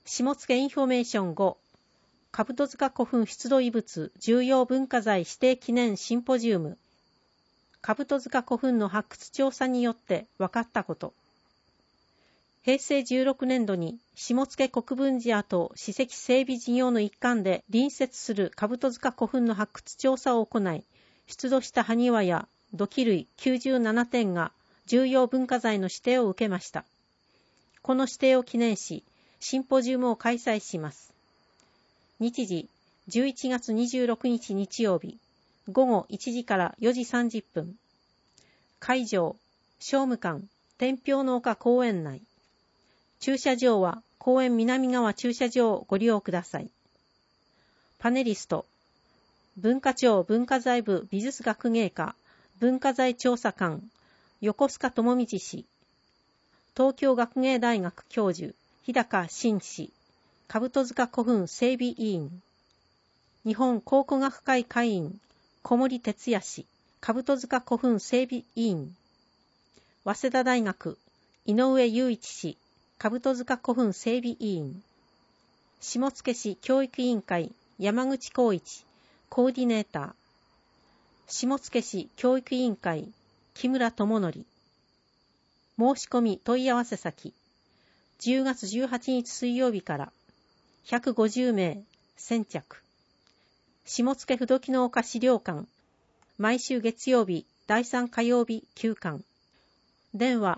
下野インフォメーション5、兜塚古墳出土遺物重要文化財指定記念シンポジウム。兜塚古墳の発掘調査によって分かったこと。平成16年度に下野国分寺跡史跡整備事業の一環で隣接する兜塚古墳の発掘調査を行い、出土した埴輪や土器類97点が重要文化財の指定を受けました。この指定を記念し、シンポジウムを開催します。日時、11月26日日曜日、午後1時から4時30分。会場、商務館、天平の丘公園内。駐車場は公園南側駐車場をご利用ください。パネリスト、文化庁文化財部美術学芸課文化財調査官、横須賀智道氏、東京学芸大学教授、日高真氏、兜塚古墳整備委員、日本考古学会会員、小森哲也氏、兜塚古墳整備委員、早稲田大学、井上雄一氏、兜塚古墳整備委員、下野市教育委員会、山口浩一、コーディネーター、下野市教育委員会、木村智則。申し込み問い合わせ先、10月18日水曜日から150名先着。下野不時の丘資料館、毎週月曜日、第3火曜日休館。電話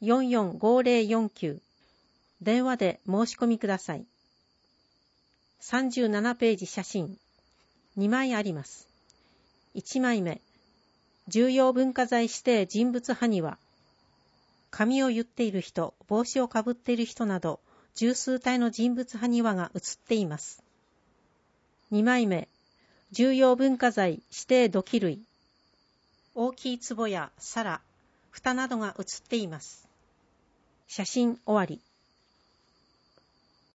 445049。電話で申し込みください。37ページ写真。2枚あります。1枚目。重要文化財指定人物埴輪。髪を結っている人、帽子をかぶっている人など、十数体の人物埴輪が写っています。2枚目。重要文化財指定土器類。大きい壺や皿、蓋などが写っています。写真終わり。